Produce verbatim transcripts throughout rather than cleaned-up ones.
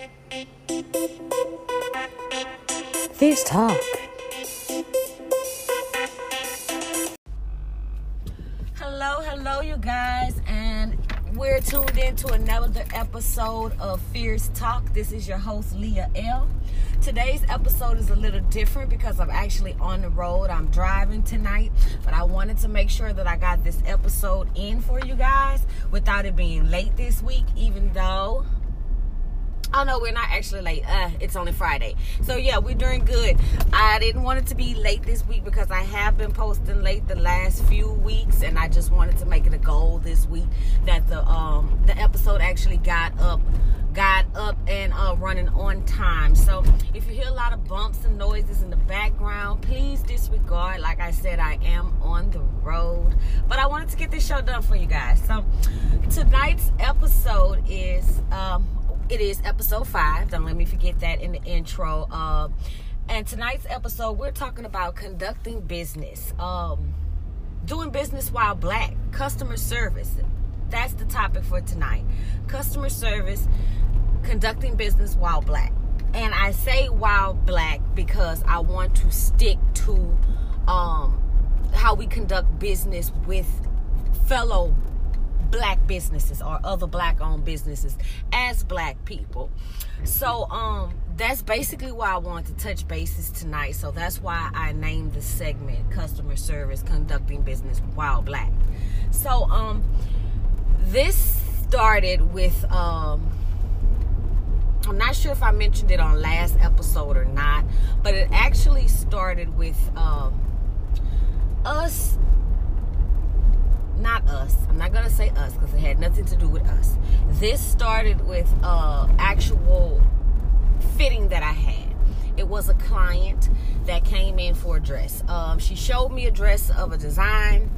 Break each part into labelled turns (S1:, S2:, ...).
S1: Fierce Talk.
S2: Hello, hello, you guys, and we're tuned in to another episode of Fierce Talk. This is your host, Leah L. Today's episode is a little different because I'm actually on the road. I'm driving tonight, but I wanted to make sure that I got this episode in for you guys without it being late this week, even though... Oh, no, we're not actually late. Uh, it's only Friday. So, yeah, we're doing good. I didn't want it to be late this week because I have been posting late the last few weeks, and I just wanted to make it a goal this week that the um the episode actually got up, got up and uh, running on time. So, if you hear a lot of bumps and noises in the background, please disregard. Like I said, I am on the road, but I wanted to get this show done for you guys. So, tonight's episode is... um. It is episode five. Don't let me forget that in the intro. Uh, and tonight's episode, we're talking about conducting business. Um, doing business while black. Customer service. That's the topic for tonight. Customer service, conducting business while black. And I say while black because I want to stick to um, how we conduct business with fellow black businesses or other black owned businesses as black people. So um that's basically why I wanted to touch bases tonight. So that's why I named the segment Customer Service, Conducting Business While Black. So um this started with um I'm not sure if I mentioned it on last episode or not, but it actually started with um us Not us. I'm not going to say us because it had nothing to do with us. This started with uh, actual fitting that I had. It was a client that came in for a dress. Um, she showed me a dress of a design.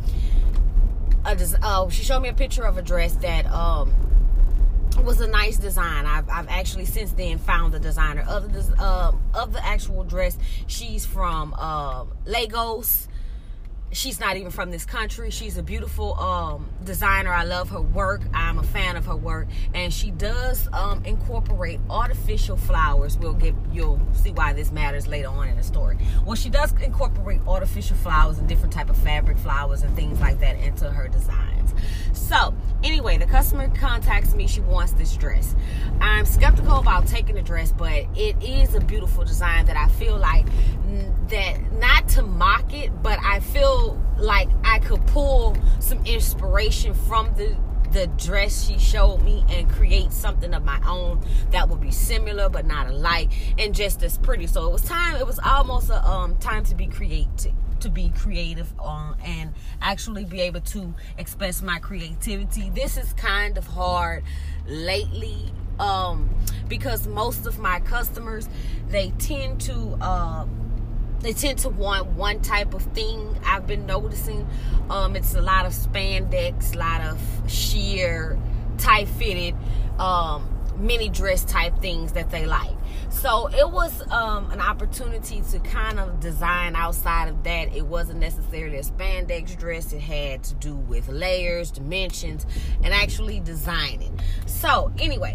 S2: A des- uh, she showed me a picture of a dress that um, was a nice design. I've, I've actually since then found the designer of the, uh, of the actual dress. She's from uh, Lagos. She's not even from this country. She's a beautiful um, designer. I love her work. I'm a fan of her work. And she does um, incorporate artificial flowers. We'll get, you'll see why this matters later on in the story. Well, she does incorporate artificial flowers and different type of fabric flowers and things like that into her designs. So, anyway, the customer contacts me. She wants this dress. I'm skeptical about taking the dress, but it is a beautiful design that I feel like that, not to mock it, but I feel like I could pull some inspiration from the the dress she showed me and create something of my own that would be similar but not alike and just as pretty. So it was time, it was almost a um time to be creative to be creative uh, and actually be able to express my creativity. This is kind of hard lately um because most of my customers, they tend to uh They tend to want one type of thing. I've been noticing um, it's a lot of spandex, a lot of sheer, tight-fitted, um, mini dress type things that they like. So it was um, an opportunity to kind of design outside of that. It wasn't necessarily a spandex dress. It had to do with layers, dimensions, and actually designing. So anyway...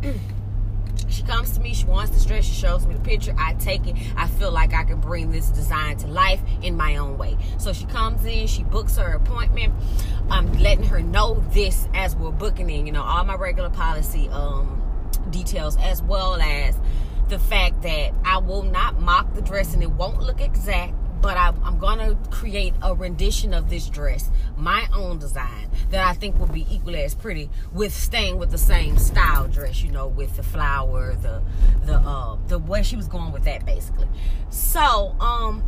S2: She comes to me, she wants this dress, she shows me the picture, I take it, I feel like I can bring this design to life in my own way. So she comes in, she books her appointment, I'm letting her know this as we're booking in, you know, all my regular policy um, details, as well as the fact that I will not mock the dress and it won't look exact, but I, I'm going to create a rendition of this dress, my own design, that I think will be equally as pretty with staying with the same style dress, you know, with the flower, the, the, uh, the way she was going with that, basically. So, um,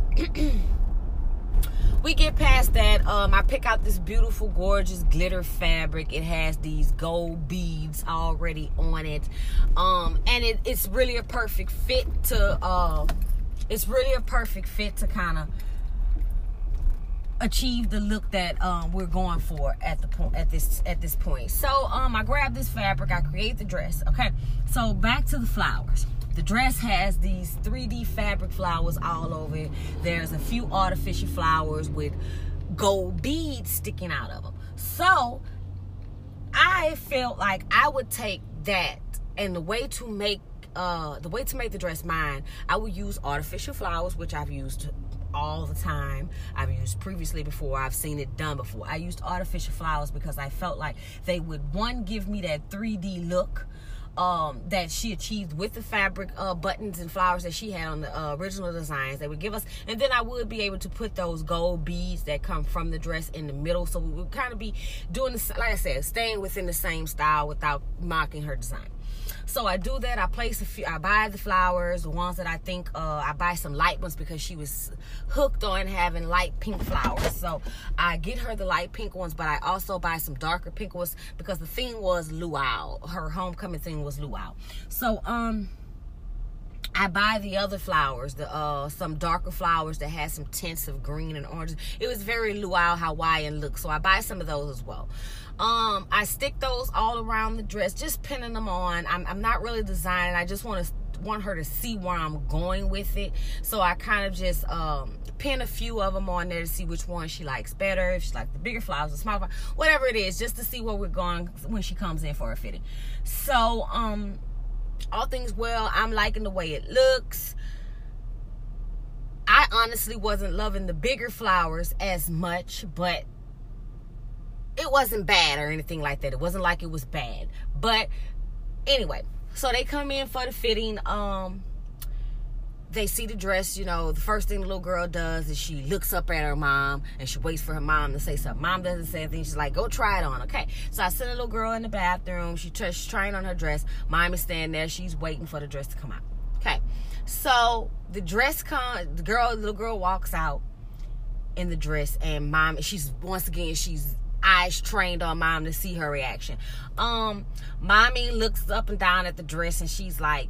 S2: we get past that. Um, I pick out this beautiful, gorgeous glitter fabric. It has these gold beads already on it. Um, and it, it's really a perfect fit to, uh, It's really a perfect fit to kind of achieve the look that um, we're going for at the point at this at this point. So um, I grab this fabric, I create the dress. Okay, so back to the flowers. The dress has these three D fabric flowers all over it. There's a few artificial flowers with gold beads sticking out of them. So I felt like I would take that, and the way to make uh, the way to make the dress mine, I would use artificial flowers, which I've used all the time. I've used previously before. I've seen it done before. I used artificial flowers because I felt like they would, one, give me that three D look um, that she achieved with the fabric uh, buttons and flowers that she had on the uh, original designs. They would give us, and then I would be able to put those gold beads that come from the dress in the middle. So we would kind of be doing this, like I said, staying within the same style without mocking her design. So I do that. I place a few, I buy the flowers, the ones that I think, uh, I buy some light ones because she was hooked on having light pink flowers. So I get her the light pink ones, but I also buy some darker pink ones because the theme was luau. Her homecoming thing was luau. So, um, I buy the other flowers, the uh, some darker flowers that had some tints of green and orange. It was very luau Hawaiian look, so I buy some of those as well. Um, I stick those all around the dress, just pinning them on. I'm, I'm not really designing. I just want to want her to see where I'm going with it. So I kind of just um, pin a few of them on there to see which one she likes better. If she likes the bigger flowers, the smaller flowers, whatever it is, just to see where we're going when she comes in for a fitting. So, um, all things well. I'm liking the way it looks. I honestly wasn't loving the bigger flowers as much, but it wasn't bad or anything like that. It wasn't like it was bad. But anyway, so they come in for the fitting. Um, they see the dress, you know, the first thing the little girl does is she looks up at her mom and she waits for her mom to say something. Mom doesn't say anything. She's like, go try it on. Okay. So I send a little girl in the bathroom. She tr- she's trying on her dress. Mom is standing there. She's waiting for the dress to come out. Okay. So the dress comes, the girl, the little girl walks out in the dress, and mom, she's, once again, she's eyes trained on mom to see her reaction. Um, mommy looks up and down at the dress and she's like,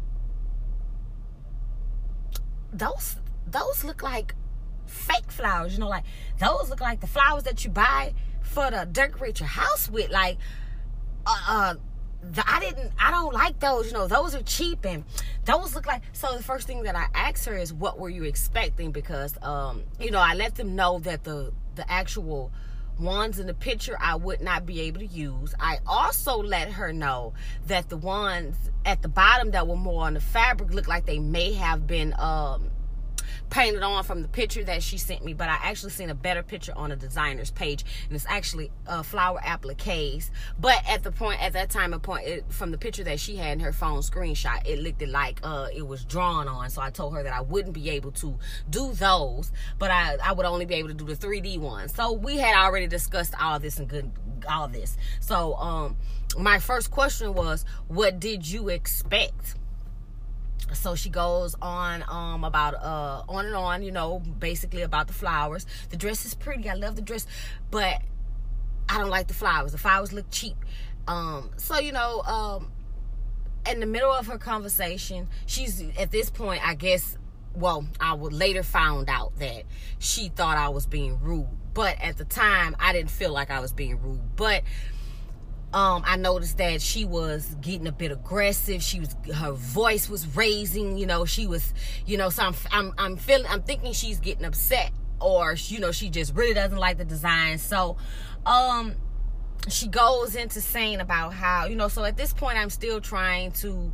S2: those those look like fake flowers, you know, like those look like the flowers that you buy for to decorate your house with. Like, uh, uh the, I didn't, I don't like those, you know, those are cheap and those look like. So the first thing that I asked her is, what were you expecting? Because, um, you know, I let them know that the the actual ones in the picture I would not be able to use. I also let her know that the ones at the bottom that were more on the fabric looked like they may have been um painted on from the picture that she sent me, but I actually seen a better picture on a designer's page, and it's actually uh, flower appliques. But at the point, at that time and point, it, from the picture that she had in her phone screenshot, it looked like uh, it was drawn on. So I told her that I wouldn't be able to do those, but I, I would only be able to do the three D ones. So we had already discussed all this and good, all this. So um, my first question was, what did you expect? So she goes on um about uh on and on, you know, basically about the flowers. The dress is pretty. I love the dress, but I don't like the flowers. The flowers look cheap. Um, so you know, um, in the middle of her conversation, she's at this point, I guess. Well, I would later found out that she thought I was being rude, but at the time, I didn't feel like I was being rude. But Um, I noticed that she was getting a bit aggressive. She was, her voice was raising. You know, she was, you know. So I'm, I'm, I'm feeling, I'm thinking she's getting upset, or you know, she just really doesn't like the design. So, um, she goes into saying about how, you know. So at this point, I'm still trying to,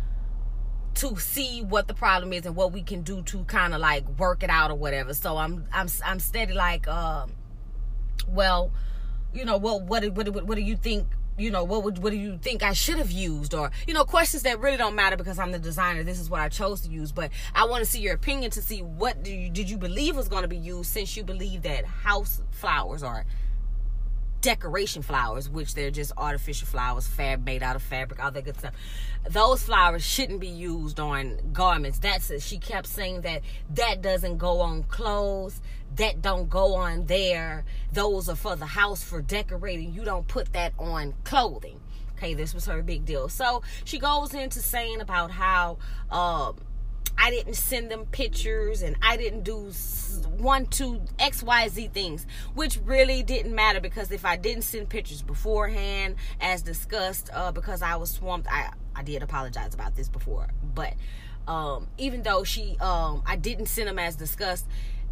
S2: to see what the problem is and what we can do to kind of like work it out or whatever. So I'm, I'm, I'm steady like, um, well, you know, what, what, what, what, what do you think? You know, what would what do you think I should have used? Or, you know, questions that really don't matter because I'm the designer. This is what I chose to use. But I want to see your opinion to see what do you, did you believe was going to be used, since you believe that house flowers are decoration flowers, which they're just artificial flowers, fab made out of fabric, all that good stuff. Those flowers shouldn't be used on garments. That's it. She kept saying that that doesn't go on clothes. That don't go on there. Those are for the house, for decorating. You don't put that on clothing. Okay, this was her big deal. So she goes into saying about how um, I didn't send them pictures and I didn't do one, two, X, Y, Z things, which really didn't matter, because if I didn't send pictures beforehand, as discussed, uh, because I was swamped, I, I did apologize about this before, but um, even though she, um, I didn't send them as discussed,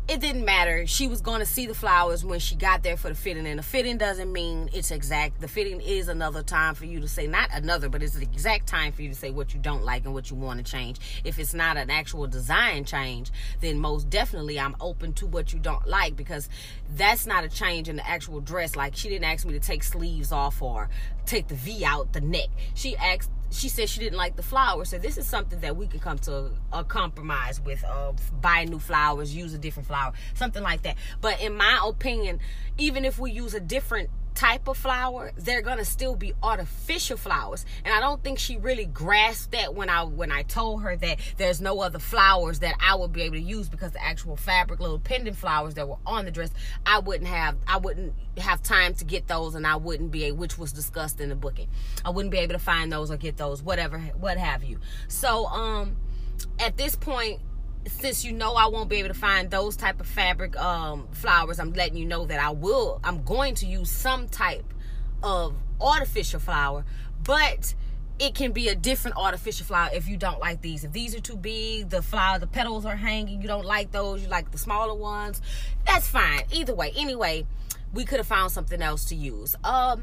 S2: it didn't matter. She was going to see the flowers when she got there for the fitting. And the fitting doesn't mean it's exact. The fitting is another time for you to say, not another, but it's the exact time for you to say what you don't like and what you want to change. If it's not an actual design change, then most definitely I'm open to what you don't like, because that's not a change in the actual dress. Like, she didn't ask me to take sleeves off or take the V out the neck. She asked, she said she didn't like the flowers. So this is something that we can come to a, a compromise with. Uh, buy new flowers, use a different flower, something like that. But in my opinion, even if we use a different type of flower, they're gonna still be artificial flowers. And I don't think she really grasped that when I when I told her that there's no other flowers that I would be able to use, because the actual fabric little pendant flowers that were on the dress, I wouldn't have I wouldn't have time to get those, and I wouldn't be able, which was discussed in the booking, I wouldn't be able to find those or get those, whatever, what have you. So um at this point, since you know I won't be able to find those type of fabric um, flowers, I'm letting you know that I will, I'm going to use some type of artificial flower, but it can be a different artificial flower if you don't like these. If these are too big, the flower, the petals are hanging, you don't like those, you like the smaller ones, that's fine. Either way, anyway, we could have found something else to use. Um,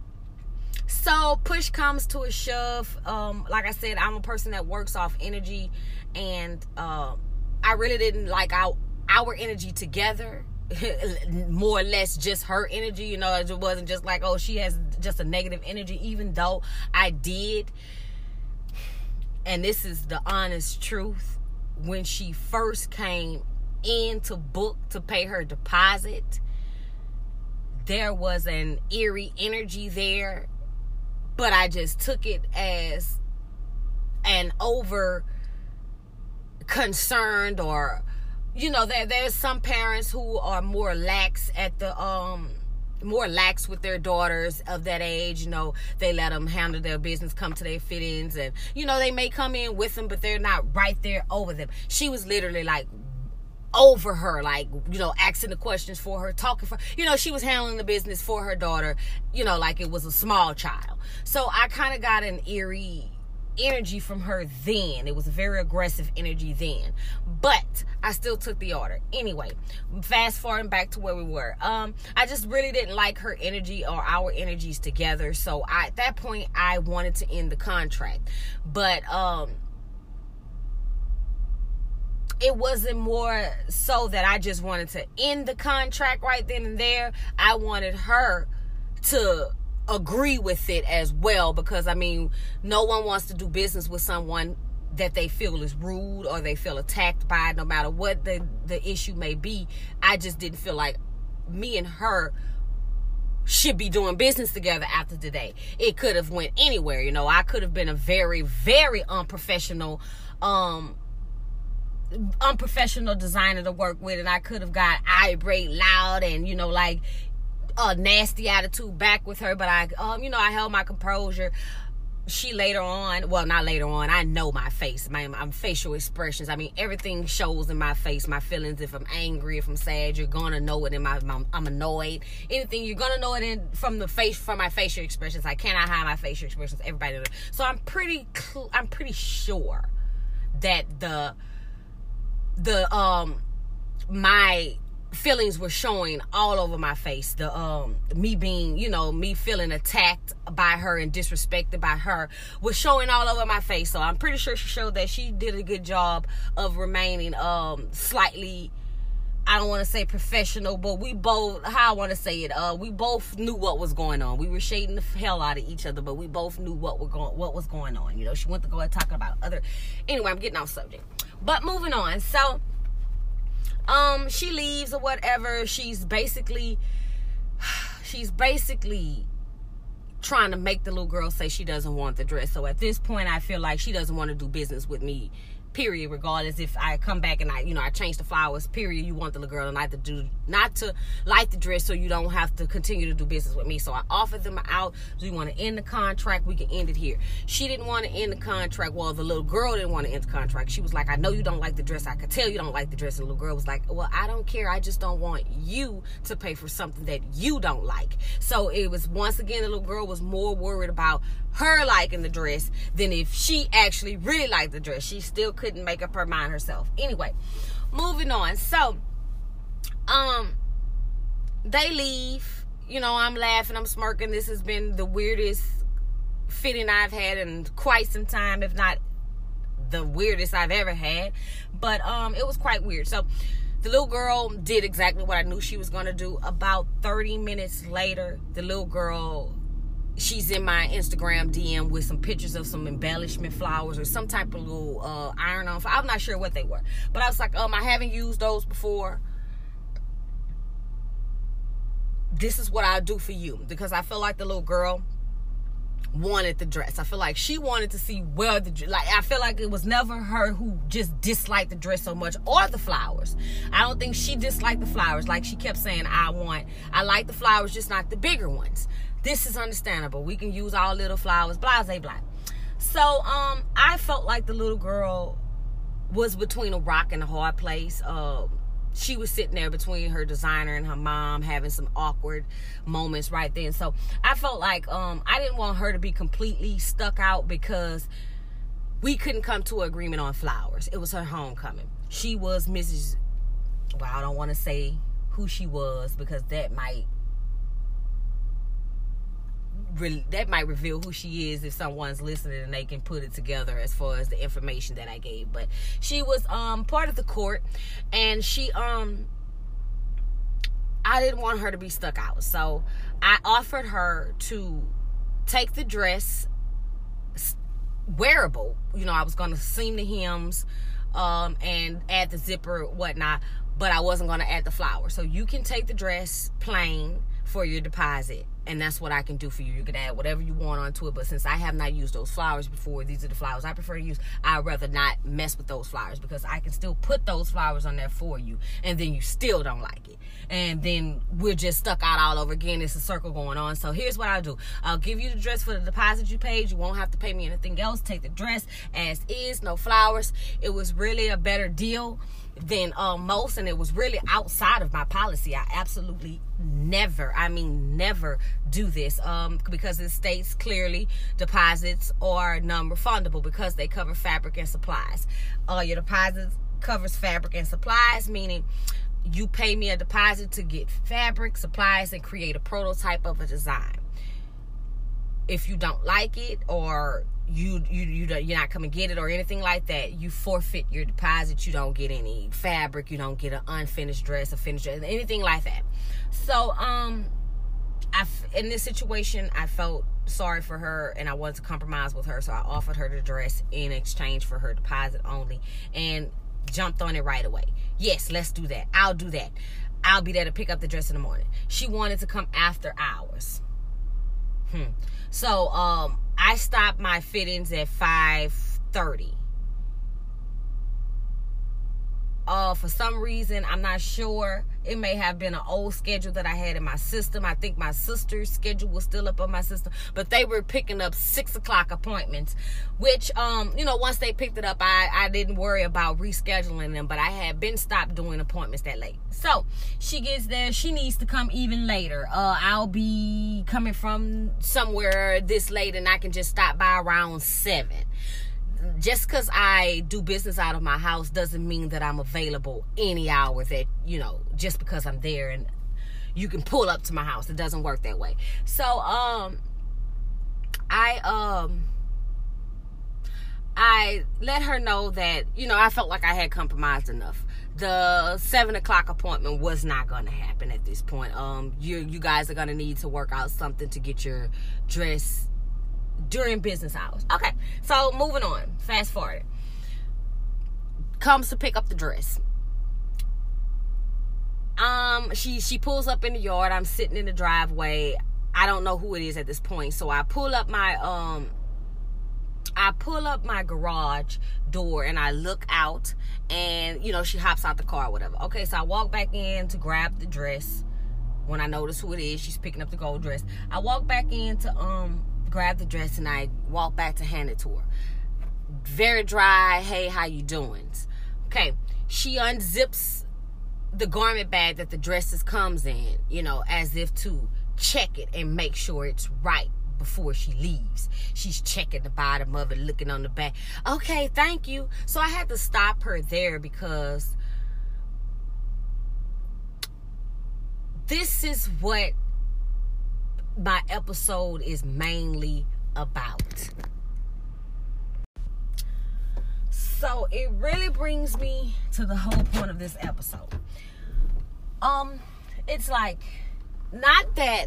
S2: so push comes to a shove. Um, like I said, I'm a person that works off energy, and uh, I really didn't like our, our energy together. More or less just her energy, you know. It wasn't just like, oh, she has just a negative energy, even though I did. And this is the honest truth. When she first came in to book to pay her deposit, there was an eerie energy there, but I just took it as an over concerned, or you know, there there's some parents who are more lax at the um more lax with their daughters of that age. You know, they let them handle their business, come to their fit-ins, and you know, they may come in with them, but they're not right there over them. She was literally like over her, like, you know, asking the questions for her, talking for, you know, she was handling the business for her daughter, you know, like it was a small child. So I kind of got an eerie energy from her then. It was a very aggressive energy then, but I still took the order. Anyway, fast forwarding back to where we were. Um, I just really didn't like her energy or our energies together. So I, at that point, I wanted to end the contract, but um, it wasn't more so that I just wanted to end the contract right then and there. I wanted her to agree with it as well, because I mean, no one wants to do business with someone that they feel is rude or they feel attacked by, no matter what the the issue may be. I just didn't feel like me and her should be doing business together after today. It could have went anywhere, you know. I could have been a very, very unprofessional um unprofessional designer to work with, and I could have got irate, loud, and you know, like a nasty attitude back with her. But I um you know, I held my composure. She later on, well, not later on, I know my face, my, my facial expressions. I mean, everything shows in my face, my feelings. If I'm angry, if I'm sad, you're gonna know it in my, my I'm annoyed. Anything, you're gonna know it in from the face, from my facial expressions. I cannot hide my facial expressions. Everybody knows. So I'm pretty, cl- I'm pretty sure that the, the um, my feelings were showing all over my face. The um me being, you know, me feeling attacked by her and disrespected by her was showing all over my face. So I'm pretty sure she showed that she did a good job of remaining um slightly, I don't want to say professional, but we both, how I want to say it, uh we both knew what was going on. We were shading the hell out of each other, but we both knew what were going what was going on. You know, she went to go and talking about other, anyway, I'm getting off subject, but moving on. So Um, she leaves or whatever. She's basically, she's basically trying to make the little girl say she doesn't want the dress. So at this point, I feel like she doesn't want to do business with me, period. Regardless if I come back and I, you know, I change the flowers, period. You want the little girl not to do, not to like the dress, so you don't have to continue to do business with me. So I offered them out. Do you want to end the contract? We can end it here. She didn't want to end the contract. Well, the little girl didn't want to end the contract. She was like, I know you don't like the dress. I could tell you don't like the dress. And the little girl was like, well, I don't care. I just don't want you to pay for something that you don't like. So it was, once again, the little girl was more worried about her liking the dress than if she actually really liked the dress. She still couldn't make up her mind herself. Anyway, moving on. So um, they leave. You know, I'm laughing, I'm smirking. This has been the weirdest fitting I've had in quite some time, if not the weirdest I've ever had. But um, it was quite weird. So the little girl did exactly what I knew she was going to do. About thirty minutes later, the little girl, she's in my Instagram D M with some pictures of some embellishment flowers or some type of little uh, iron-on. I'm not sure what they were. But I was like, um, I haven't used those before. This is what I'll do for you. Because I feel like the little girl wanted the dress. I feel like she wanted to see where the, like, I feel like it was never her who just disliked the dress so much, or the flowers. I don't think she disliked the flowers. Like she kept saying, I want, I like the flowers, just not the bigger ones. This is understandable. We can use all little flowers, blah, blah, blah. So, um, I felt like the little girl was between a rock and a hard place. Uh, she was sitting there between her designer and her mom, having some awkward moments right then. So I felt like um, I didn't want her to be completely stuck out because we couldn't come to an agreement on flowers. It was her homecoming. She was Missus Well, I don't want to say who she was because that might that might reveal who she is if someone's listening and they can put it together as far as the information that I gave. But she was um part of the court, and she um I didn't want her to be stuck out, so I offered her to take the dress wearable. You know, I was going to seam the hems um and add the zipper, whatnot, but I wasn't going to add the flowers. So you can take the dress plain for your deposit, and that's what I can do for you. You can add whatever you want onto it, but since I have not used those flowers before, these are the flowers I prefer to use. I'd rather not mess with those flowers because I can still put those flowers on there for you, and then you still don't like it, and then we're just stuck out all over again. It's a circle going on. So here's what I'll do. I'll give you the dress for the deposit you paid. You won't have to pay me anything else. Take the dress as is, no flowers. It was really a better deal than uh, most, and it was really outside of my policy. I absolutely never, I mean never do this um, because it states clearly deposits are non-refundable because they cover fabric and supplies. Uh, your deposits covers fabric and supplies, meaning you pay me a deposit to get fabric, supplies, and create a prototype of a design. If you don't like it, or you you you don't, you're not coming get it or anything like that, you forfeit your deposit. You don't get any fabric. You don't get an unfinished dress, a finished dress, anything like that. So um, I in this situation, I felt sorry for her, and I wanted to compromise with her, so I offered her the dress in exchange for her deposit only, and jumped on it right away. Yes, let's do that. I'll do that. I'll be there to pick up the dress in the morning. She wanted to come after hours. Hmm. So um, I stopped my fittings at five thirty. Uh, for some reason, I'm not sure. It may have been an old schedule that I had in my system. I think my sister's schedule was still up on my system, but they were picking up six o'clock appointments, which, um, you know, once they picked it up, I, I didn't worry about rescheduling them, but I had been stopped doing appointments that late. So she gets there. She needs to come even later. Uh, I'll be coming from somewhere this late, and I can just stop by around seven. Just because I do business out of my house doesn't mean that I'm available any hour that, you know, just because I'm there and you can pull up to my house. It doesn't work that way. So, um, I, um, I let her know that, you know, I felt like I had compromised enough. The seven o'clock appointment was not going to happen at this point. Um, you, you guys are going to need to work out something to get your dress during business hours. Okay, so moving on, fast forward. Comes to pick up the dress. Um, she she pulls up in the yard. I'm sitting in the driveway. I don't know who it is at this point, so I pull up my um, I pull up my garage door and I look out, and you know she hops out the car, or whatever. Okay, so I walk back in to grab the dress. When I notice who it is, she's picking up the gold dress. I walk back in to um. grab the dress, and I walk back to hand it to her. Very dry. Hey, how you doing? Okay, she unzips the garment bag that the dresses comes in, you know, as if to check it and make sure it's right before she leaves. She's checking the bottom of it, looking on the back. Okay, thank you. So I had to stop her there because this is what my episode is mainly about. So it really brings me to the whole point of this episode. Um, it's like, not that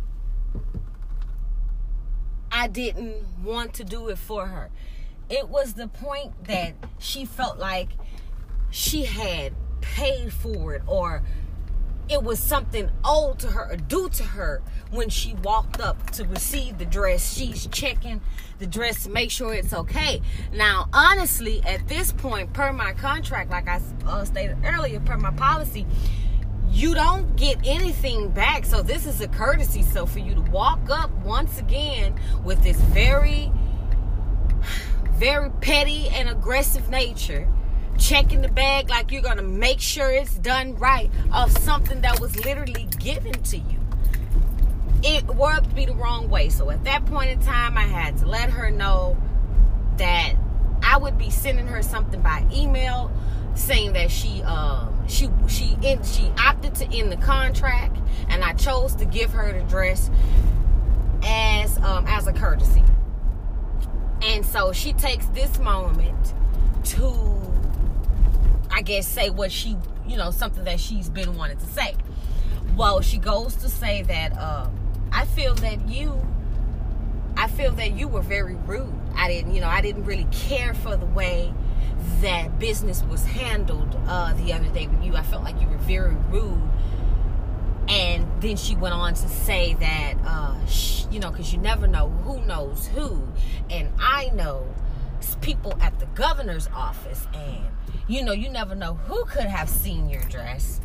S2: I didn't want to do it for her. It was the point that she felt like she had paid for it, or it was something owed to her or due to her when she walked up to receive the dress. She's checking the dress to make sure it's okay. Now, honestly, at this point, per my contract, like I uh, stated earlier, per my policy, you don't get anything back. So this is a courtesy. So for you to walk up once again with this very, very petty and aggressive nature, checking the bag like you're going to make sure it's done right, of something that was literally given to you, it rubbed me the wrong way. So at that point in time, I had to let her know that I would be sending her something by email saying that she uh, she she in, she opted to end the contract, and I chose to give her the dress as um, as a courtesy. And so she takes this moment to, I guess, say what she, you know, something that she's been wanting to say. Well, she goes to say that uh, I feel that you, I feel that you were very rude. I didn't, you know, I didn't really care for the way that business was handled uh, the other day with you. I felt like you were very rude. And then she went on to say that, uh, sh- you know, because you never know who knows who. And I know people at the governor's office, and you know, you never know who could have seen your dress.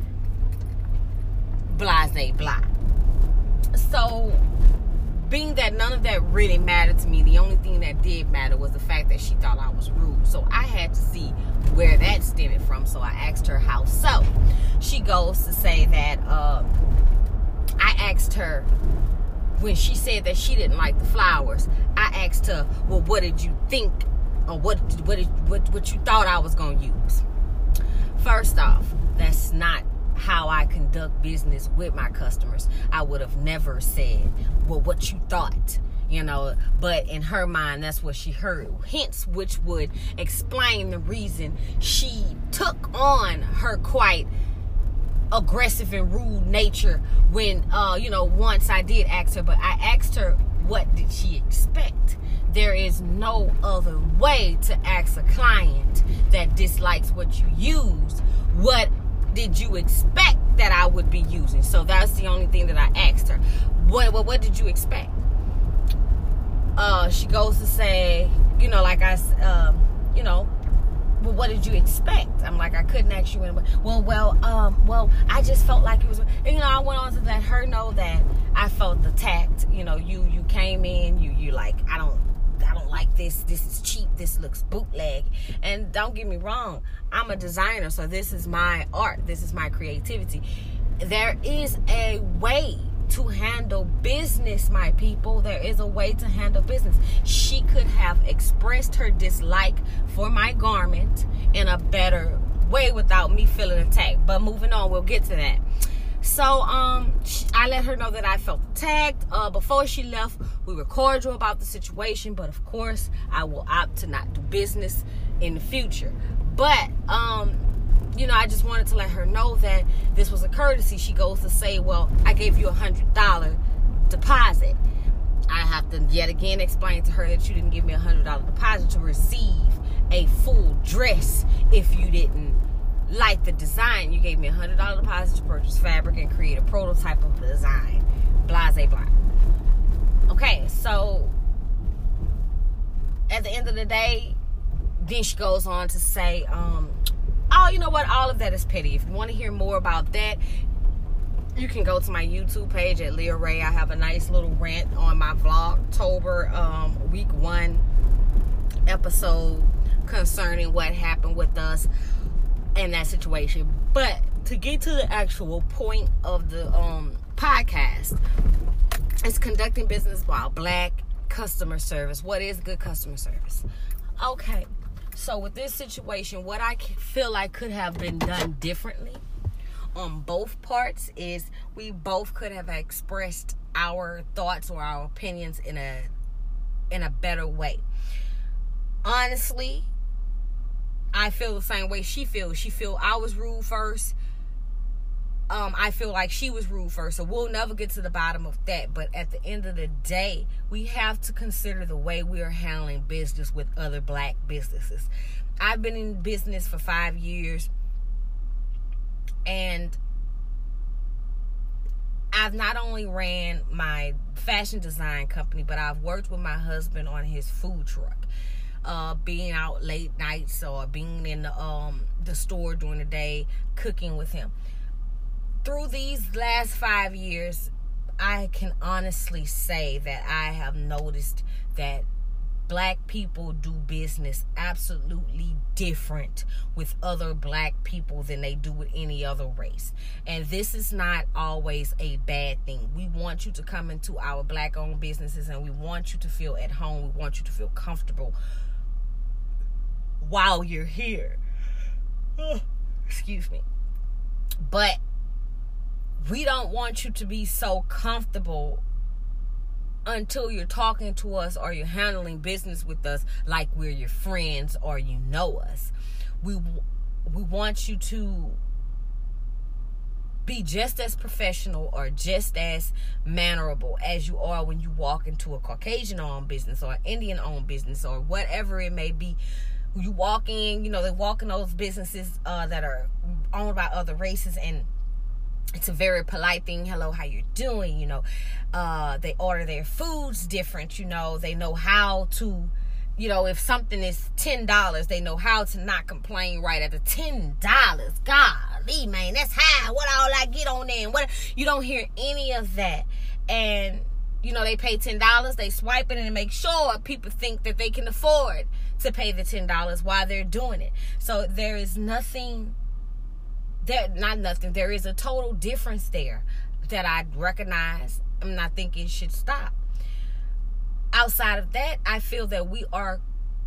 S2: Blase blah. So, being that none of that really mattered to me, the only thing that did matter was the fact that she thought I was rude. So I had to see where that stemmed from. So I asked her how so. She goes to say that uh, I asked her, when she said that she didn't like the flowers, I asked her, well, what did you think, or what what did, what, what you thought I was going to use? First off, that's not how I conduct business with my customers. I would have never said, well, what you thought, you know, but in her mind, that's what she heard. Hence, which would explain the reason she took on her quite aggressive and rude nature when, uh, you know, once I did ask her, but I asked her, what did she expect? There is no other way to ask a client that dislikes what you use, what did you expect that I would be using? So that's the only thing that I asked her. What, what, what did you expect? Uh, she goes to say, you know, like I, um, you know, well, what did you expect? I'm like, I couldn't ask you anyway. Well, well, um, well, I just felt like it was, and, you know, I went on to let her know that I felt attacked. You know, you, you came in, you, you like, I don't, I don't like this. This is cheap. This looks bootleg. And don't get me wrong, I'm a designer, so this is my art. This is my creativity. There is a way to handle business, my people. There is a way to handle business. She could have expressed her dislike for my garment in a better way without me feeling attacked. But moving on, we'll get to that. So um, I let her know that I felt attacked. Uh, before she left, we were cordial about the situation. But of course, I will opt to not do business in the future. But um, you know, I just wanted to let her know that this was a courtesy. She goes to say, well, I gave you a one hundred dollars deposit. I have to yet again explain to her that you didn't give me a one hundred dollars deposit to receive a full dress if you didn't like the design. You gave me a one hundred dollars deposit to purchase fabric and create a prototype of the design. Blase blah. Okay, so at the end of the day, then she goes on to say, um, oh, you know what? All of that is petty. If you want to hear more about that, you can go to my YouTube page at Leah Ray. I have a nice little rant on my Vlogtober um, week one episode concerning what happened with us in that situation. But to get to the actual point of the um, podcast, it's conducting business while black customer service. What is good customer service? Okay. So with this situation, what I feel like could have been done differently on both parts is we both could have expressed our thoughts or our opinions in a in a better way. Honestly, I feel the same way she feels. She feel I was rude first. Um, I feel like she was rude first. So we'll never get to the bottom of that. But at the end of the day, we have to consider the way we are handling business with other black businesses. I've been in business for five years. And I've not only ran my fashion design company, but I've worked with my husband on his food truck. Uh, being out late nights or being in the, um, the store during the day, cooking with him. Through these last five years, I can honestly say that I have noticed that black people do business absolutely different with other black people than they do with any other race. And this is not always a bad thing. We want you to come into our black-owned businesses and we want you to feel at home. We want you to feel comfortable while you're here. Oh, excuse me. But we don't want you to be so comfortable until you're talking to us or you're handling business with us like we're your friends or you know us. We we want you to be just as professional or just as mannerable as you are when you walk into a Caucasian-owned business or an Indian-owned business or whatever it may be. You walk in, you know, they walk in those businesses uh, that are owned by other races, and it's a very polite thing. Hello, how you doing? You know, uh, they order their foods different. You know, they know how to, you know, if something is ten dollars, they know how to not complain right at the ten dollars. Golly, man, that's high. What all I get on there? And what, you don't hear any of that. And, you know, they pay ten dollars. They swipe it and make sure people think that they can afford to pay the ten dollars while they're doing it. So there is nothing... There, not nothing. There is a total difference there that I recognize. I'm not thinking should stop. Outside of that, I feel that we are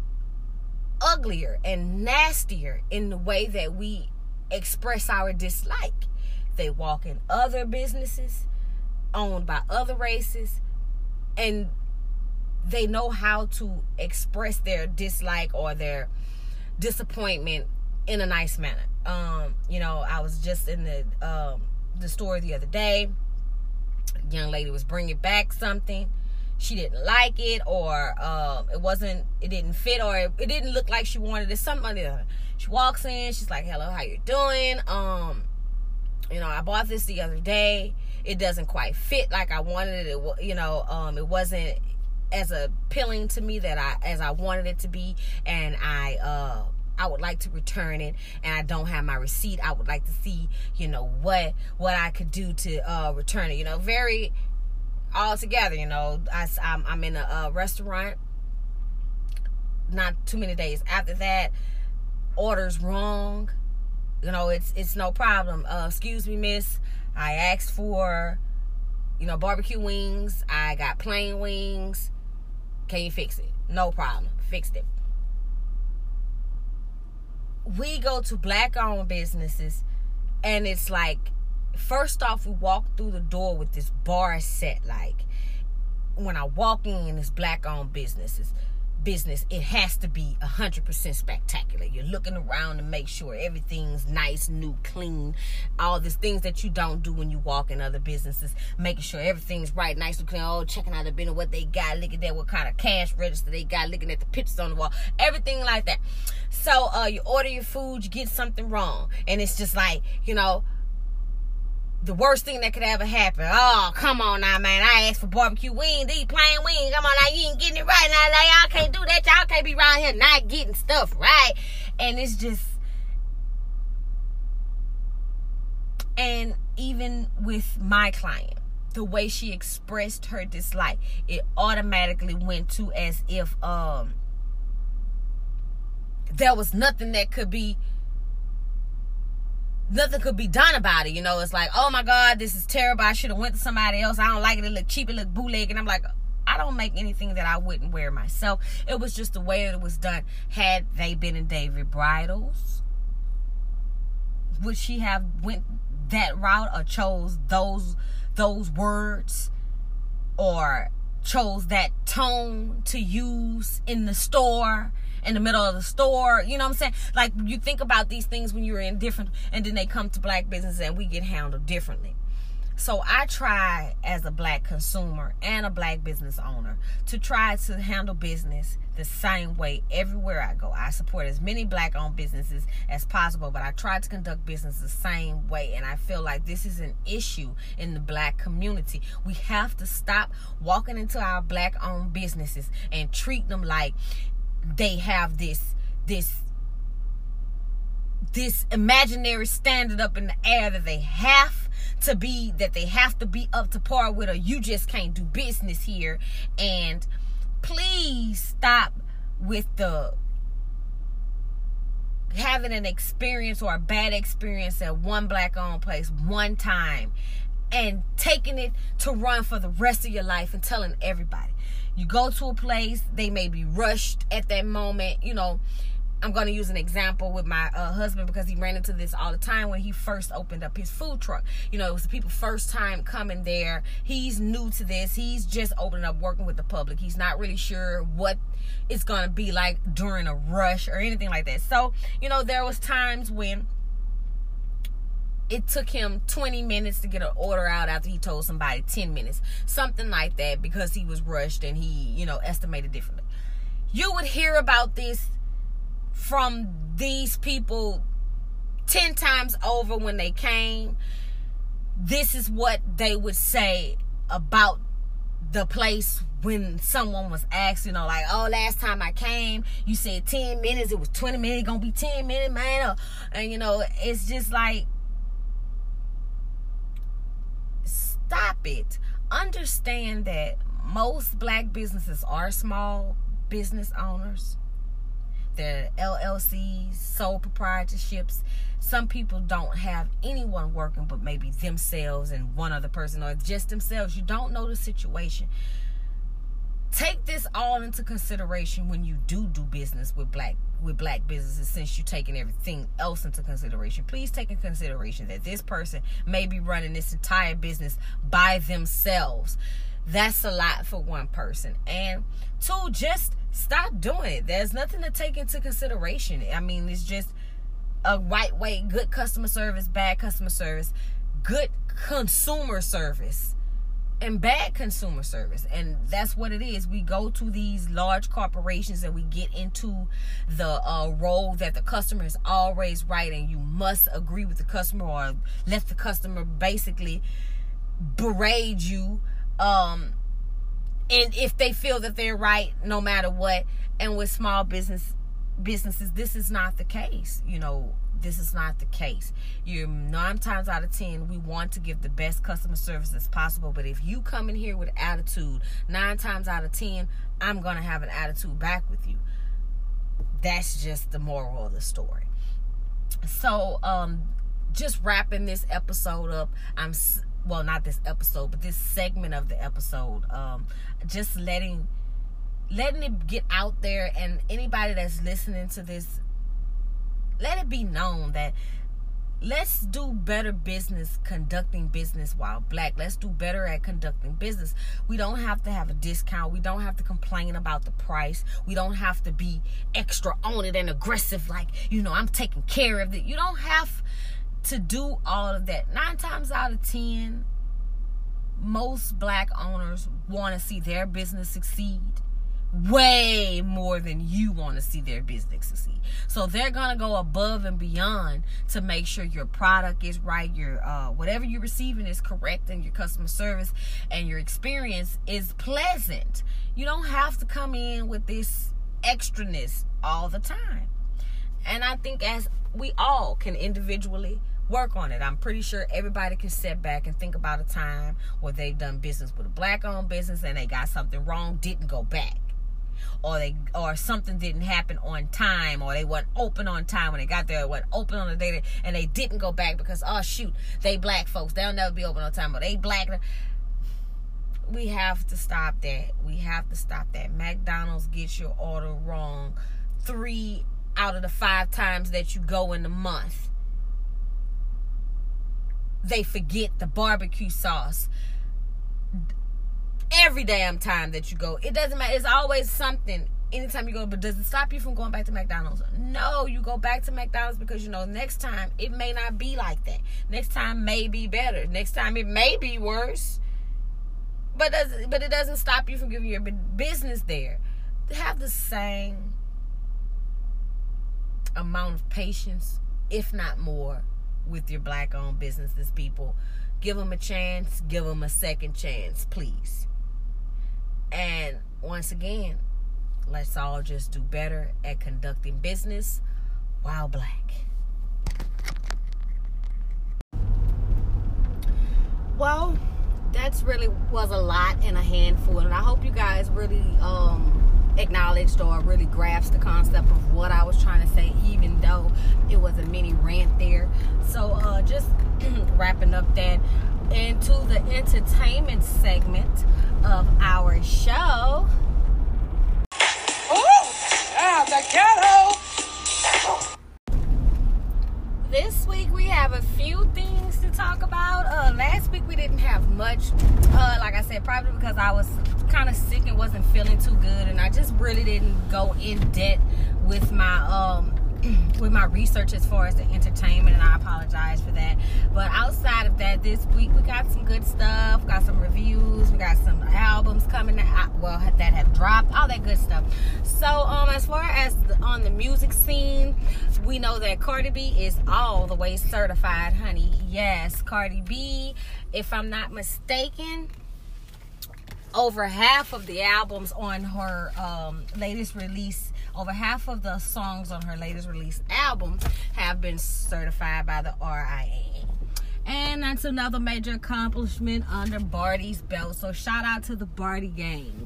S2: uglier and nastier in the way that we express our dislike. They walk in other businesses owned by other races, and they know how to express their dislike or their disappointment in a nice manner. Um, you know, I was just in the um, the store the other day. A young lady was bringing back something. She didn't like it, or uh, it wasn't, it didn't fit, or it, it didn't look like she wanted it. Something. She walks in. She's like, "Hello, how you doing? Um, you know, I bought this the other day. It doesn't quite fit like I wanted it. It you know, um, it wasn't as appealing to me that I as I wanted it to be, and I uh." I would like to return it, and I don't have my receipt. I would like to see, you know, what what I could do to uh, return it. You know, very all together. You know, I, I'm, I'm in a, a restaurant. Not too many days after that, order's wrong. You know, it's it's no problem. Uh, excuse me, miss. I asked for, you know, barbecue wings. I got plain wings. Can you fix it? No problem. Fixed it. We go to black-owned businesses, and it's like, first off, we walk through the door with this bar set. Like, when I walk in this black-owned businesses, business, it has to be one hundred percent spectacular. You're looking around to make sure everything's nice, new, clean. All these things that you don't do when you walk in other businesses. Making sure everything's right, nice and clean. Oh, checking out the bin, what they got, looking at what kind of cash register they got, looking at the pictures on the wall. Everything like that. So, uh, you order your food, you get something wrong. And it's just like, you know, the worst thing that could ever happen. Oh, come on now, man. I asked for barbecue wings, these plain wings. Come on now, you ain't getting it right. Now, now y'all can't do that. Y'all can't be around here not getting stuff right. And it's just... And even with my client, the way she expressed her dislike, it automatically went to as if um there was nothing that could be... Nothing could be done about it. You know, it's like, oh my God, this is terrible. I should have went to somebody else. I don't like it. It look cheap. It look bootleg. And I'm like, I don't make anything that I wouldn't wear myself. It was just the way it was done. Had they been in David Bridals, would she have went that route or chose those those words or chose that tone to use in the store, in the middle of the store. You know what I'm saying? Like, you think about these things when you're in different, and then they come to black business and we get handled differently. So I try, as a black consumer and a black business owner, to try to handle business the same way everywhere I go. I support as many black-owned businesses as possible, but I try to conduct business the same way. And I feel like this is an issue in the black community. We have to stop walking into our black-owned businesses and treat them like they have this, this, this imaginary standard up in the air that they have to be, that they have to be up to par with, or you just can't do business here. And please stop with the having an experience or a bad experience at one black-owned place one time and taking it to run for the rest of your life and telling everybody. You go to a place, they may be rushed at that moment. You know, I'm going to use an example with my uh, husband, because he ran into this all the time when he first opened up his food truck. You know, it was the people first time coming there. He's new to this. He's just opening up, working with the public. He's not really sure what it's going to be like during a rush or anything like that. So, you know, there was times when it took him twenty minutes to get an order out after he told somebody ten minutes. Something like that, because he was rushed and he, you know, estimated differently. You would hear about this from these people ten times over when they came. This is what they would say about the place when someone was asked, you know, like, oh, last time I came, you said ten minutes, it was twenty minutes, gonna be ten minutes, man. And, you know, it's just like, stop it. Understand that most black businesses are small business owners. They're L L Cs, sole proprietorships. Some people don't have anyone working but maybe themselves and one other person, or just themselves. You don't know the situation. Take this all into consideration when you do do business with black with black businesses, since you're taking everything else into consideration. Please take in consideration that this person may be running this entire business by themselves. That's a lot for one person. And two, just stop doing it. There's nothing to take into consideration. I mean, it's just a right way, good customer service, bad customer service, good consumer service, and bad consumer service. And that's what it is. We go to these large corporations and we get into the uh, role that the customer is always right, and you must agree with the customer or let the customer basically berate you. Um, and if they feel that they're right, no matter what. And with small business businesses, this is not the case. You know, this is not the case. You nine times out of ten, we want to give the best customer service as possible. But if you come in here with attitude, nine times out of ten, I'm gonna have an attitude back with you. That's just the moral of the story. So, um, just wrapping this episode up. I'm. Well, not this episode, but this segment of the episode. Um, just letting letting it get out there, and anybody that's listening to this, let it be known that let's do better business conducting business while black. Let's do better at conducting business. We don't have to have a discount. We don't have to complain about the price. We don't have to be extra on it and aggressive, like, you know, I'm taking care of it. You don't have to do all of that. Nine times out of ten, most black owners want to see their business succeed way more than you want to see their business succeed. So they're gonna go above and beyond to make sure your product is right, your uh, whatever you're receiving is correct, and your customer service and your experience is pleasant. You don't have to come in with this extraness all the time. And I think as we all can individually work on it. I'm pretty sure everybody can sit back and think about a time where they've done business with a black-owned business and they got something wrong, didn't go back, or they or something didn't happen on time, or they weren't open on time when they got there, they weren't open on the day, and they didn't go back because, oh shoot, they black folks, they'll never be open on time, or they black. We have to stop that. We have to stop that. McDonald's gets your order wrong three out of the five times that you go in the month. they forget the barbecue sauce every damn time that you go. It doesn't matter. It's always something anytime you go. But does it stop you from going back to McDonald's? No, you go back to McDonald's because you know next time it may not be like that. Next time may be better. Next time it may be worse. But does but it doesn't stop you from giving your business there. Have the same amount of patience, if not more, with your black-owned businesses, people. Give them a chance. Give them a second chance, please. And once again, let's all just do better at conducting business while black. Well, that's really was a lot and a handful, and I hope you guys really um acknowledged or really grasped the concept of what I was trying to say, even though it was a mini rant there. So uh just wrapping up that into the entertainment segment of our show.
S1: Oh, ah, the ghetto.
S2: This week we have a few things to talk about. Uh, last week we didn't have much. Uh, like I said, probably because I was kind of sick and wasn't feeling too good, and I just really didn't go in depth with my um with my research as far as the entertainment, and I apologize for that. But outside of that, this week we got some good stuff. Got some reviews. We got some albums coming out, well, that have dropped, all that good stuff. So um as far as the, on the music scene, we know that Cardi B is all the way certified, honey. Yes, Cardi B, if I'm not mistaken, over half of the albums on her um, latest release, over half of the songs on her latest release album have been certified by the R I A. And that's another major accomplishment under Barty's belt. So shout out to the Barty gang.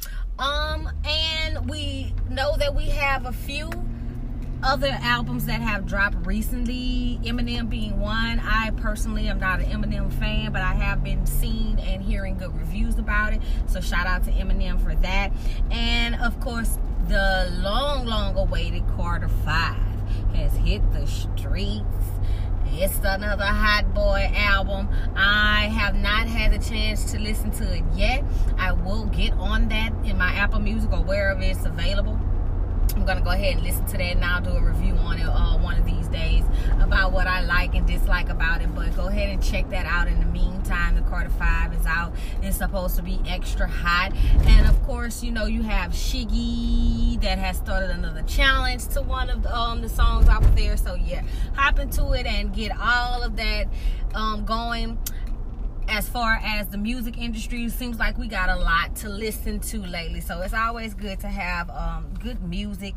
S2: Um, and we know that we have a few other albums that have dropped recently, Eminem being one. I personally am not an Eminem fan, but I have been seeing and hearing good reviews about it. So shout out to Eminem for that. And of course, the long, long awaited Carter five has hit the streets. It's another Hot Boy album. I have not had the chance to listen to it yet. I will get on that in my Apple Music or wherever it's available. I'm going to go ahead and listen to that, and I'll do a review on it uh, one of these days about what I like and dislike about it. But go ahead and check that out. In the meantime, the Carter five is out. It's supposed to be extra hot. And, of course, you know, you have Shiggy that has started another challenge to one of the, um, the songs out there. So, yeah, hop into it and get all of that um, going. As far as the music industry, it seems like we got a lot to listen to lately. So it's always good to have um, good music,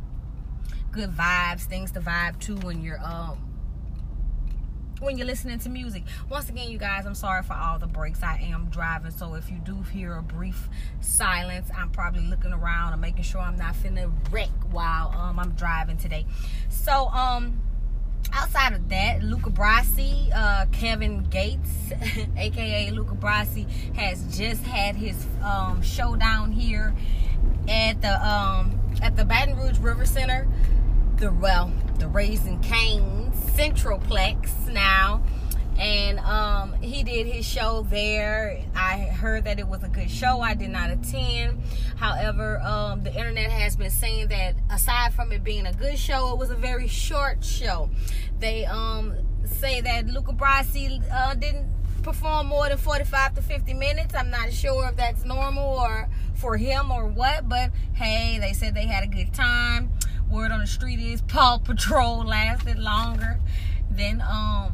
S2: good vibes, things to vibe to when you're um when you're listening to music. Once again, you guys, I'm sorry for all the breaks. I am driving, so if you do hear a brief silence, I'm probably looking around and making sure I'm not finna wreck while um I'm driving today. So um. Outside of that, Luca Brasi, uh, Kevin Gates, aka Luca Brasi, has just had his um, showdown here at the um, at the Baton Rouge River Center, the well, the Raising Cane's Centroplex now, and um, he did his show there. I heard that it was a good show. I did not attend. However, um, the internet has been saying that aside from it being a good show, it was a very short show. They um, say that Luca Brasi uh, didn't perform more than forty-five to fifty minutes. I'm not sure if that's normal or for him or what, but hey, they said they had a good time. Word on the street is Paw Patrol lasted longer than um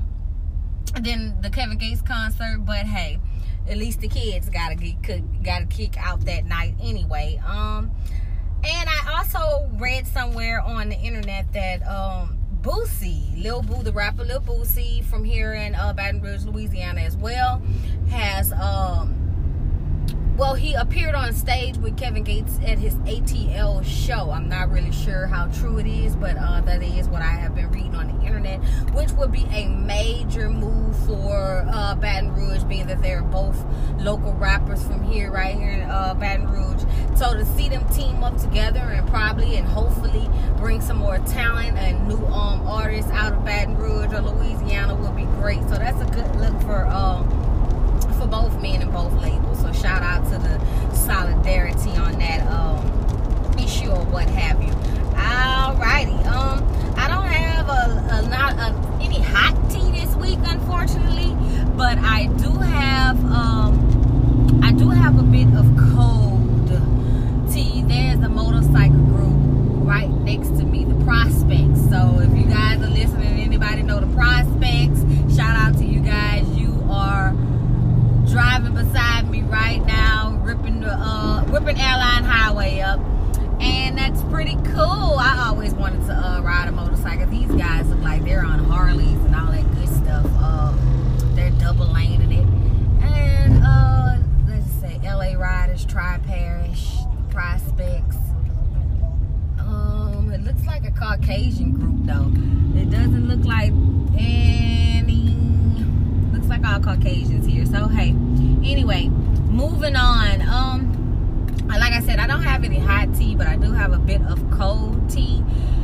S2: than the Kevin Gates concert, but hey, at least the kids gotta get gotta kick out that night anyway. Um, and I also read somewhere on the internet that um, Boosie, Lil Boo, the rapper Lil Boosie from here in uh, Baton Rouge, Louisiana as well, has um well, he appeared on stage with Kevin Gates at his A T L show. I'm not really sure how true it is, but uh, that is what I have been reading on the internet, which would be a major move for uh, Baton Rouge, being that they're both local rappers from here, right here in uh, Baton Rouge. So to see them team up together and probably and hopefully bring some more talent and new um, artists out of Baton Rouge or Louisiana would be great. So that's a good look for um, for both men and both labels. So shout out to the solidarity on that um, issue or what have you. Alrighty, um, I don't have a, a not a, any hot tea this week, unfortunately, but I do have um, I do have a bit of cold tea. There's a motorcycle group right next to me, the Prospects. So if you guys are listening, anybody know the Prospects? Shout out to you guys. You are driving beside me right now, ripping the uh, ripping Airline Highway up, and that's pretty cool. I always wanted to uh, ride a motorcycle. These guys look like they're on Harleys and all that good stuff. Uh, they're double laning it, and uh, let's say L A Riders, Tri-Parish, Prospects. Um, it looks like a Caucasian group though. It doesn't look like any. Looks like all Caucasians here. So hey, anyway, moving on. Um, like I said, I don't have any hot tea, but I do have a bit of cold tea.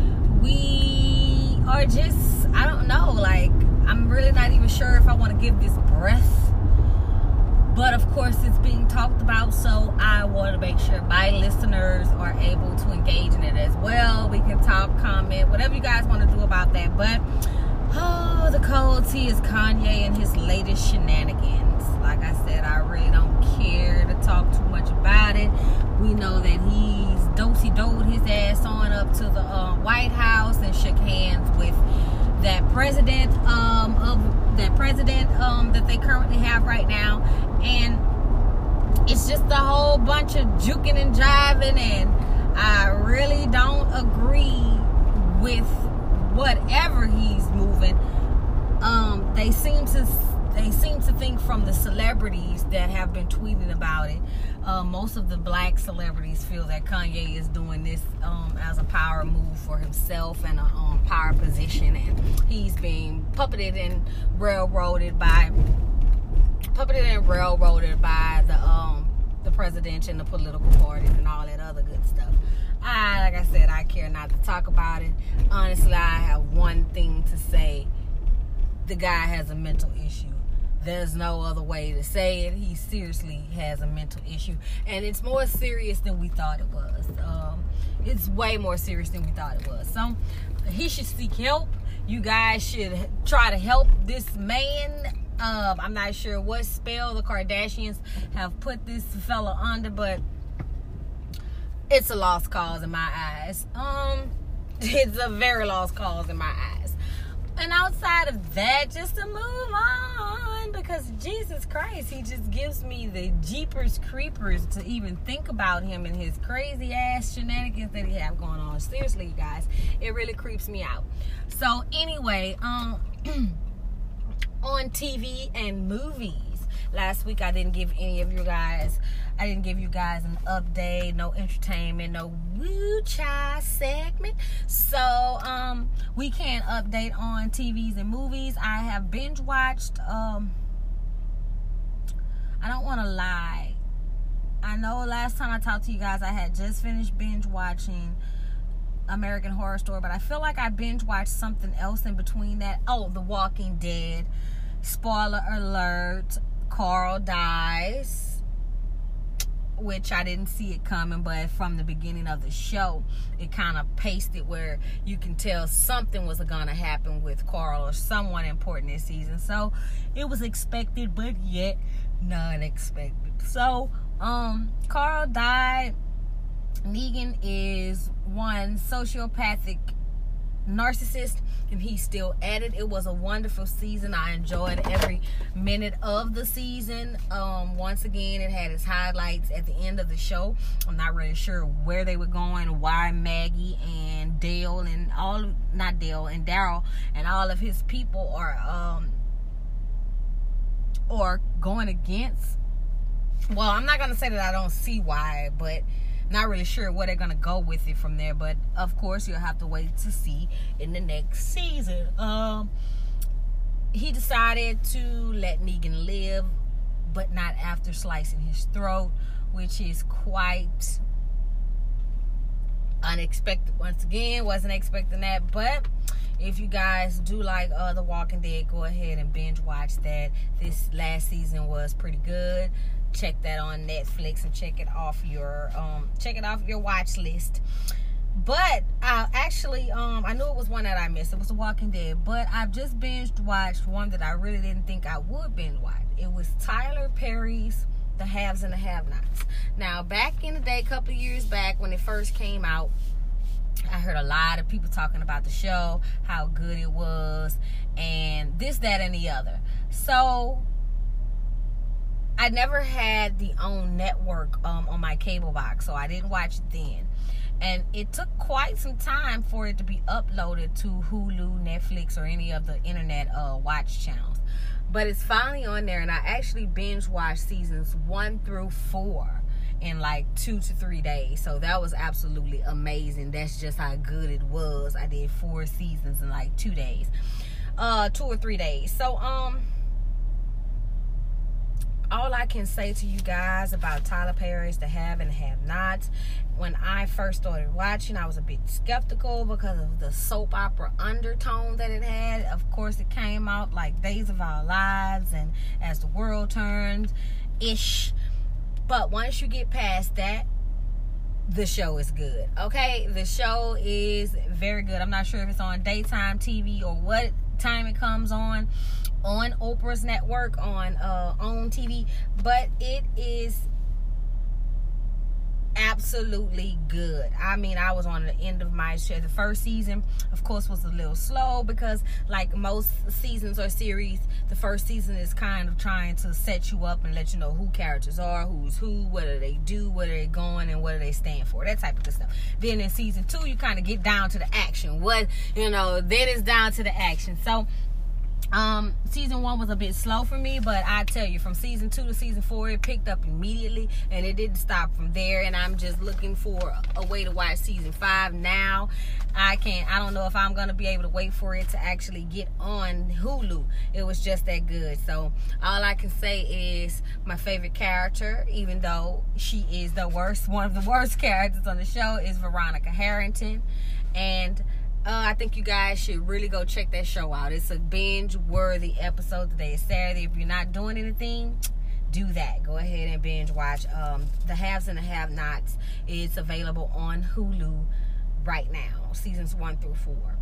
S2: We are just, I don't know, like I'm really not even sure if I want to give this breath. But of course, it's being talked about, so I want to make sure my listeners are able to engage in it as well. We can talk, comment, whatever you guys want to do about that. But oh, the cold tea is Kanye and his latest shenanigans. Like I said, I really don't care to talk too much about it. We know that he's dosey-doed his ass on up to the uh, White House and shook hands with that president um, of that president um, that they currently have right now. And it's just a whole bunch of juking and jiving, and I really don't agree with whatever he's moving. Um, they seem to they seem to think from the celebrities that have been tweeting about it. Uh, most of the black celebrities feel that Kanye is doing this um, as a power move for himself and a um, power position, and he's being puppeted and railroaded by puppeted and railroaded by the um, the president and the political parties and all that other good stuff. I, like I said, I care not to talk about it. Honestly, I have one thing to say. The guy has a mental issue. There's no other way to say it. He seriously has a mental issue. And it's more serious than we thought it was. Um, it's way more serious than we thought it was. So, he should seek help. You guys should try to help this man. Um, I'm not sure what spell the Kardashians have put this fella under, but it's a lost cause in my eyes. Um, it's a very lost cause in my eyes. And outside of that, just to move on, because Jesus Christ, he just gives me the jeepers creepers to even think about him and his crazy ass shenanigans that he have going on. Seriously, you guys, it really creeps me out. So anyway, um, on T V and movies. Last week I didn't give any of you guys, I didn't give you guys an update, no entertainment, no woo cha segment. So, um, we can update on T Vs and movies. I have binge watched, um, I don't want to lie. I know last time I talked to you guys, I had just finished binge watching American Horror Story, but I feel like I binge watched something else in between that. Oh, The Walking Dead. Spoiler alert. Carl dies, which I didn't see it coming, but from the beginning of the show, it kind of pasted where you can tell something was going to happen with Carl or someone important this season. So it was expected, but yet non-expected. So um, Carl died. Negan is one sociopathic narcissist, and he's still at it. It was a wonderful season. I enjoyed every minute of the season. Um, once again, it had its highlights at the end of the show. I'm not really sure where they were going, why Maggie and Dale and all, not Dale, and Daryl and all of his people are um, or going against well, I'm not going to say that I don't see why, but not really sure where they're going to go with it from there. But, of course, you'll have to wait to see in the next season. Um, he decided to let Negan live, but not after slicing his throat, which is quite unexpected. Once again, wasn't expecting that. But if you guys do like uh, The Walking Dead, go ahead and binge watch that. This last season was pretty good. Check that on Netflix and check it off your um check it off your watch list. But I actually um I knew it was one that I missed. It was The Walking Dead, but I've just binge watched one that I really didn't think I would binge watch. It was Tyler Perry's The Haves and the Have-Nots. Now, back in the day, a couple of years back when it first came out, I heard a lot of people talking about the show, how good it was, and this, that, and the other. So I never had the OWN network um, on my cable box, so I didn't watch it then. And it took quite some time for it to be uploaded to Hulu, Netflix, or any of the internet uh, watch channels. But it's finally on there, and I actually binge watched seasons one through four in like two to three days. So that was absolutely amazing. That's just how good it was. I did four seasons in like two days, uh, two or three days. So um. all I can say to you guys about Tyler Perry's The Have and Have Nots, when I first started watching, I was a bit skeptical because of the soap opera undertone that it had. Of course, it came out like Days of Our Lives and As the World Turns ish. But once you get past that, the show is good. Okay, the show is very good. I'm not sure if it's on daytime T V or what time it comes on on Oprah's network, on uh OWN T V, but it is absolutely good. I mean, I was on the end of my share. The first season, of course, was a little slow because, like most seasons or series, the first season is kind of trying to set you up and let you know who characters are, who's who, what do they do, where are they going, and what do they stand for, that type of good stuff. Then in season two, you kind of get down to the action. What, you know, then it's down to the action. So Um, season one was a bit slow for me, but I tell you, from season two to season four, it picked up immediately, and it didn't stop from there. And I'm just looking for a way to watch season five now. I can't, I don't know if I'm gonna be able to wait for it to actually get on Hulu. It was just that good. So all I can say is my favorite character, even though she is the worst, one of the worst characters on the show, is Veronica Harrington. And Uh, I think you guys should really go check that show out. It's a binge-worthy episode. Today is Saturday. If you're not doing anything, do that. Go ahead and binge watch um, The Haves and the Have-Nots. It's available on Hulu right now, seasons one through four.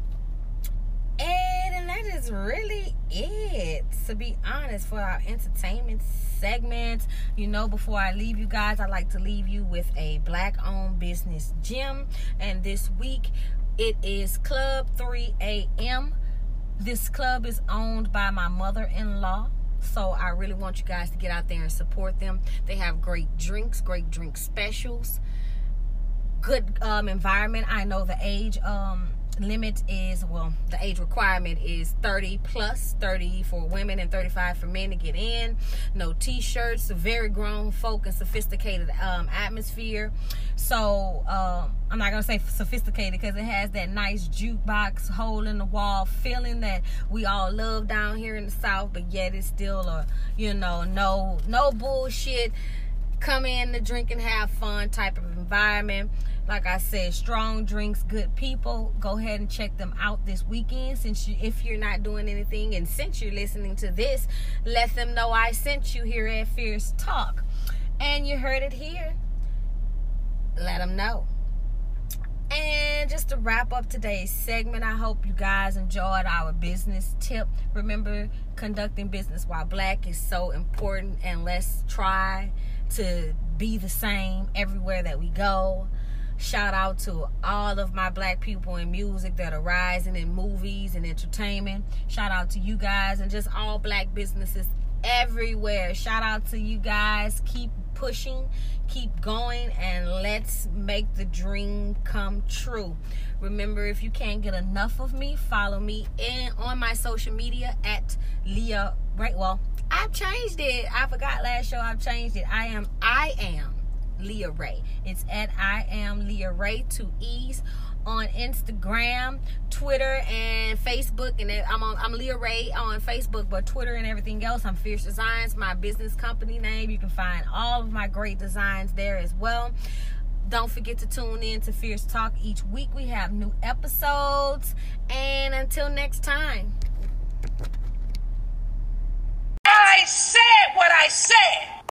S2: And, and that is really it, to be honest, for our entertainment segment. You know, before I leave you guys, I like to leave you with a black-owned business gem. And this week, it is Club three A M. This club is owned by my mother-in-law, so I really want you guys to get out there and support them. They have great drinks, great drink specials, good um, environment. I know the age um, limit is, well, the age requirement is thirty plus, thirty for women and thirty-five for men to get in. No t-shirts, a very grown folk and sophisticated um, atmosphere. So um, I'm not gonna say sophisticated because it has that nice jukebox hole in the wall feeling that we all love down here in the South, but yet it's still a, you know, no no bullshit, come in to drink and have fun type of environment. Like I said, strong drinks, good people. Go ahead and check them out this weekend. Since you, if you're not doing anything, and since you're listening to this, let them know I sent you here at Fierce Talk, and you heard it here. Let them know. And just to wrap up today's segment, I hope you guys enjoyed our business tip. Remember, conducting business while black is so important, and let's try to be the same everywhere that we go. Shout out to all of my black people in music that are rising in movies and entertainment. Shout out to you guys and just all black businesses everywhere. Shout out to you guys. Keep pushing, keep going, and let's make the dream come true. Remember, if you can't get enough of me, follow me in on my social media at Leah Right. Well, I've changed it. I forgot last show. I've changed it. I am. I am Leah Ray. It's at I am Leah Ray, two E's, on Instagram, Twitter, and Facebook. And I'm on. I'm Leah Ray on Facebook, but Twitter and everything else, I'm Fierce Designs, my business company name. You can find all of my great designs there as well. Don't forget to tune in to Fierce Talk each week. We have new episodes. And until next time.
S1: I said what I said.